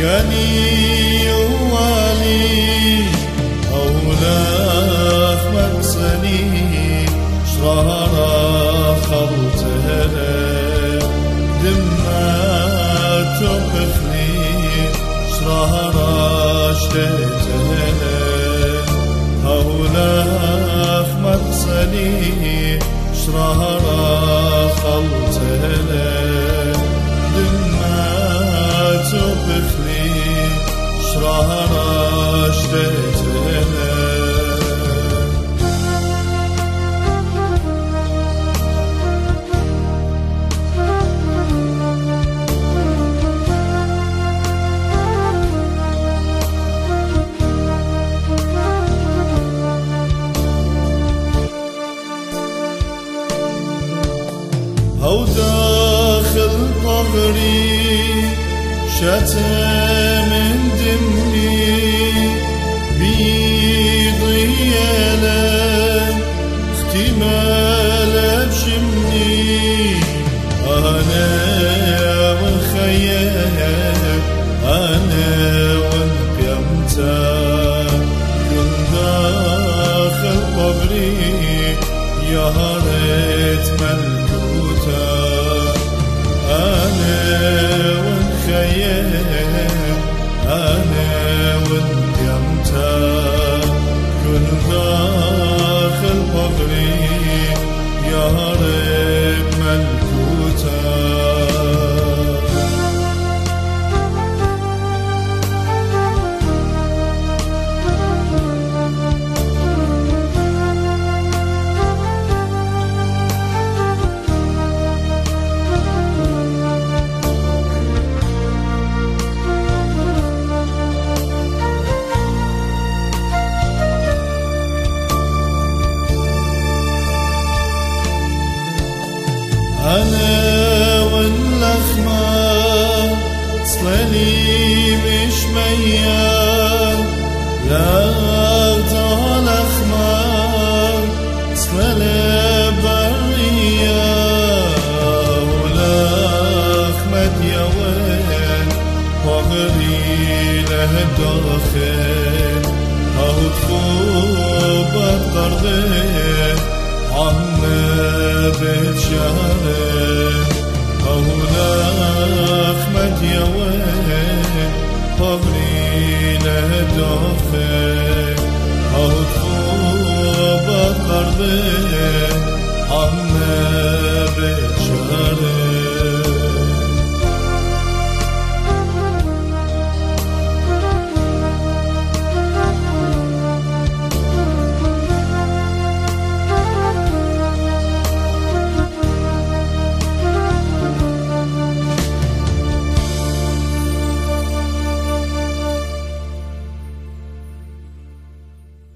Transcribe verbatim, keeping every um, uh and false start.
كاني والي أولاف مقسني شرارة خلطها دمات تبخني شرارة شتتها أولاف مقسني شرارة خلطها دمات تبخني شرارة شتتها أو داخل قبري شتى من دمي بيضي ألم اختمال بشمني أنا والخيال أنا وانقمتا كن داخل قبري يا ريت ملكوتا أنا والخيال أنا وانقمتا كن داخل قبري يا ريت ملكوتا أنا واللخمة صلالي مش ميال لا أغطى لخمة صلالي برية ولخمة يوين وغري له الدرخين أهو تخوب القرضين عم بيت شهر